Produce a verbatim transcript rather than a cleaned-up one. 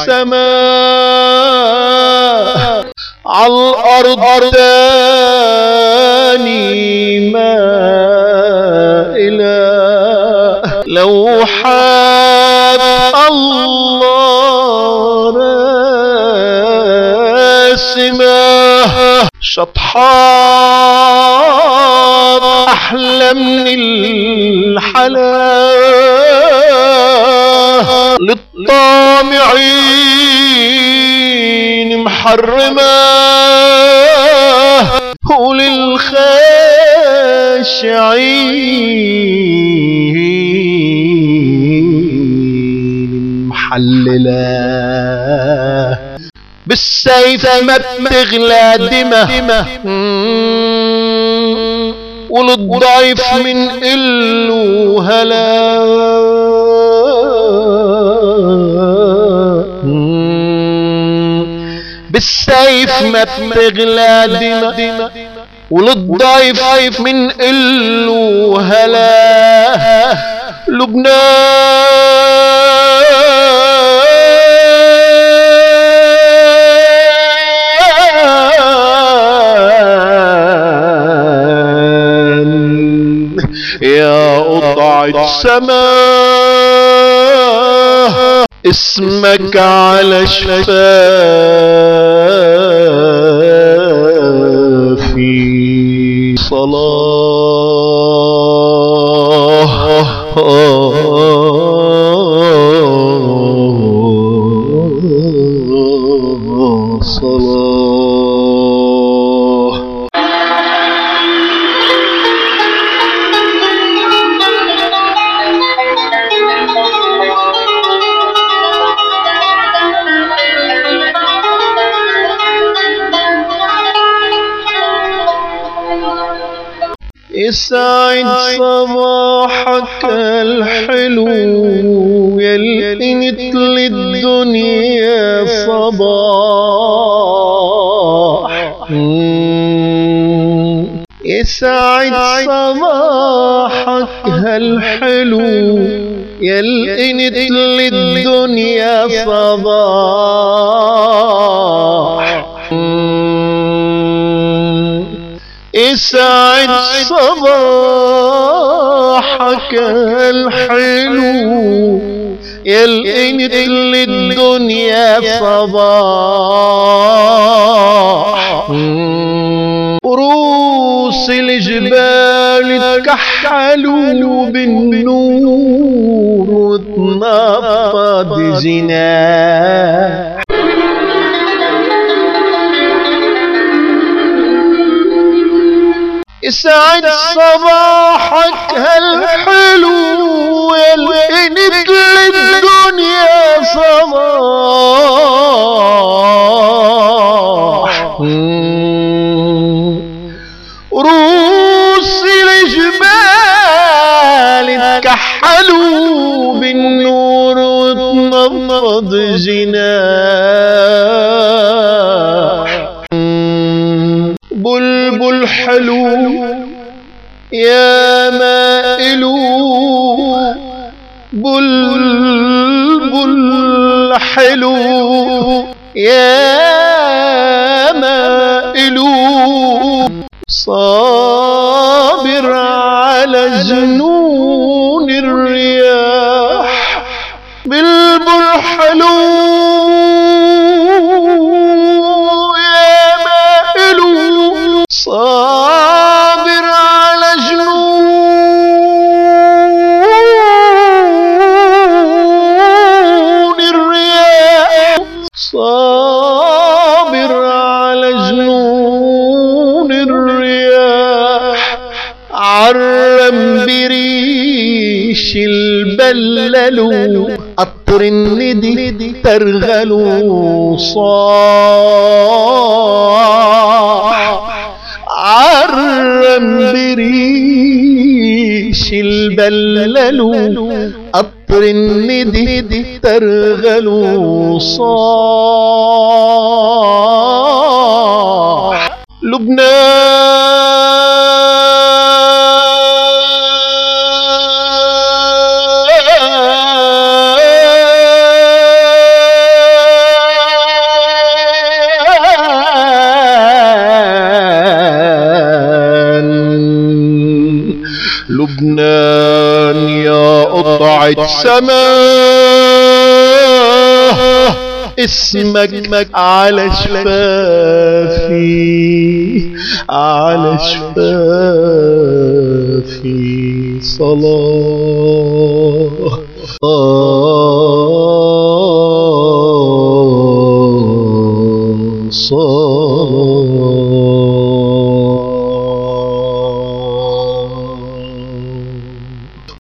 السماء عالأرض تاني ما إله لو حاب الله راسمه شطحات أحلى من الحلا للطامعين محرمة وللخاشعين محللة بالسيف ما بتغلى دمه وللضعيف من قله هلا بالسيف ما بتغلى دمه وللضعيف من قله هلا لبنان يا قطعة سماء اسمك على شفافي صلاة يسعد صباحك الحلو يلي مثل الدنيا صباح يسعد صباحك الحلو يلي مثل الدنيا صباح يسعد صباحك الحلو يلي مثل الدنيا صباح رؤوس الجبال اتكحلوا بالنور وتنفض جناح يسعد صباحك هالحلو يلي مثل الدنيا صباح رؤوس الجبال اتكحلوا بالنور وتنفض جناح بلبل حلو يا مائلو بلبل حلو يا مائلو صابر على جنون الرياح بلبل حلو صابر على جنون الرياح صابر على جنون الرياح عرم بريش البللو قطر الندي ترغلو صاح عرم بريش البللو قطر الندي ترغلو صاح لبنان لبنان يا قطعة سماه اسمك على شفافي على شفافي صلاة.